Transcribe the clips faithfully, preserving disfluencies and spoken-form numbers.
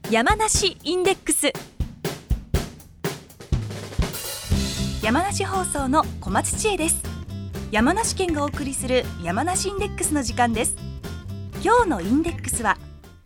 山梨インデックス。山梨放送の小松千恵です。山梨県がお送りする山梨インデックスの時間です。今日のインデックスは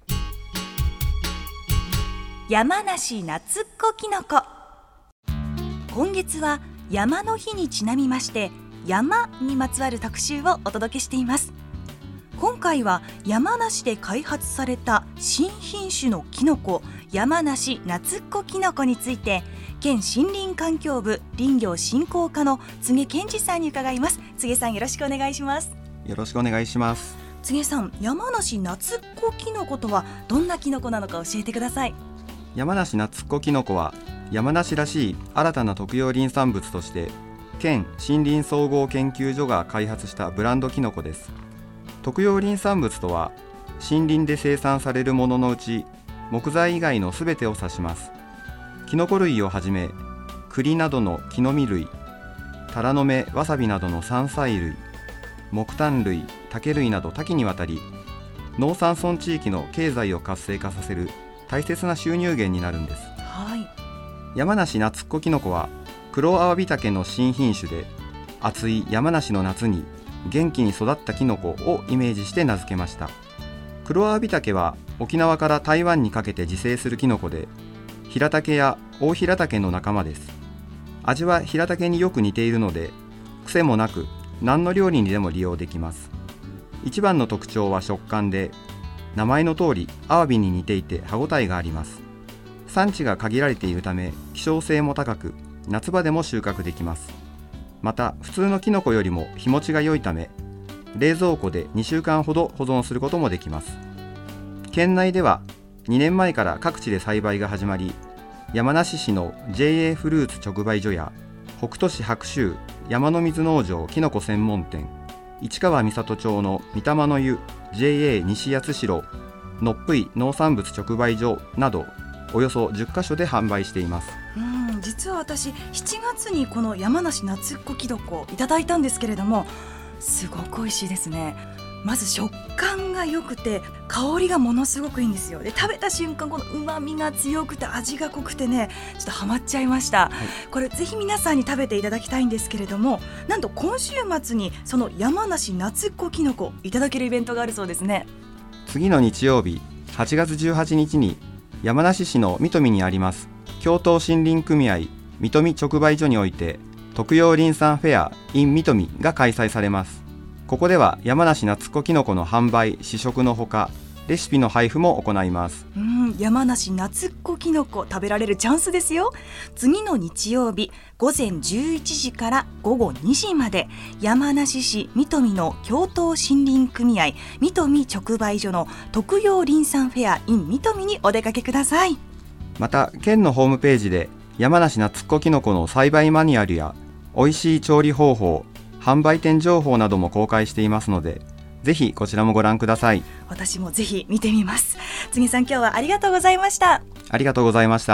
山梨夏っ子きのこ。今月は山の日にちなみまして山にまつわる特集をお届けしています。今回は山梨で開発された新品種のキノコ、山梨夏っ子きのこについて県森林環境部林業振興課の柘健二さんに伺います。柘さん、よろしくお願いします。 よろしくお願いします。 柘さん、山梨夏っ子きのことはどんなきのこなのか教えてください。 山梨夏っ子きのこは山梨らしい新たな特用林産物として県森林総合研究所が開発したブランドきのこです。特用林産物とは森林で生産されるもののうち木材以外のすべてを指します。キノコ類をはじめ栗などの木の実類、タラの芽、わさびなどの山菜類、木炭類、竹類など多岐にわたり農山村地域の経済を活性化させる大切な収入源になるんです。 はい、 山梨夏っ子きのこは黒アワビタケの新品種で、暑い山梨の夏に元気に育ったキノコをイメージして名付けました。黒アワビタケは沖縄から台湾にかけて自生するキノコで、ヒラタケやオオヒラタケの仲間です。味はヒラタケによく似ているので癖もなく何の料理にでも利用できます。一番の特徴は食感で、名前の通りアワビに似ていて歯ごたえがあります。産地が限られているため希少性も高く、夏場でも収穫できます。また普通のキノコよりも日持ちが良いため、冷蔵庫でにしゅうかんほど保存することもできます。県内ではにねんまえから各地で栽培が始まり、山梨市の ジェイエー フルーツ直売所や北杜市白州山の水農場きのこ専門店、市川三郷町の御霊の湯 ジェイエー 西八代のっぷい農産物直売所などおよそじゅっかしょで販売しています。 うん、実は私しちがつにこの山梨夏っ子きのこいただいたんですけれども、すごく美味しいですね。まず食感が良くて香りがものすごくいいんですよ。で、食べた瞬間この旨味が強くて味が濃くてね、ちょっとハマっちゃいました、はい、これぜひ皆さんに食べていただきたいんですけれども、なんと今週末にその山梨夏っ子きのこいただけるイベントがあるそうですね。 次の日曜日はちがつじゅうはちにちに山梨市の三富にあります京都森林組合三富直売所において特用林産フェア in 三富が開催されます。ここでは山梨夏っ子きのこの販売、試食のほかレシピの配布も行います。 うん、山梨夏っ子きのこ食べられるチャンスですよ。次の日曜日ごぜんじゅういちじからごごにじまで山梨市三富の京都森林組合三富直売所の特用林産フェア in 三富にお出かけください。 また県のホームページで山梨夏っ子きのこの栽培マニュアルや美味しい調理方法、販売店情報なども公開していますので、ぜひこちらもご覧ください。 私もぜひ見てみます。柘さん、今日はありがとうございました。 ありがとうございました。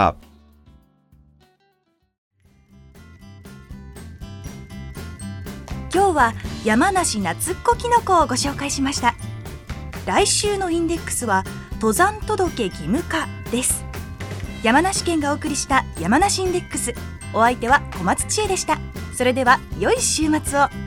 今日は山梨夏っ子きのこをご紹介しました。来週のインデックスは登山届義務化です。山梨県がお送りした山梨インデックス、お相手は小松千恵でした。それでは良い週末を。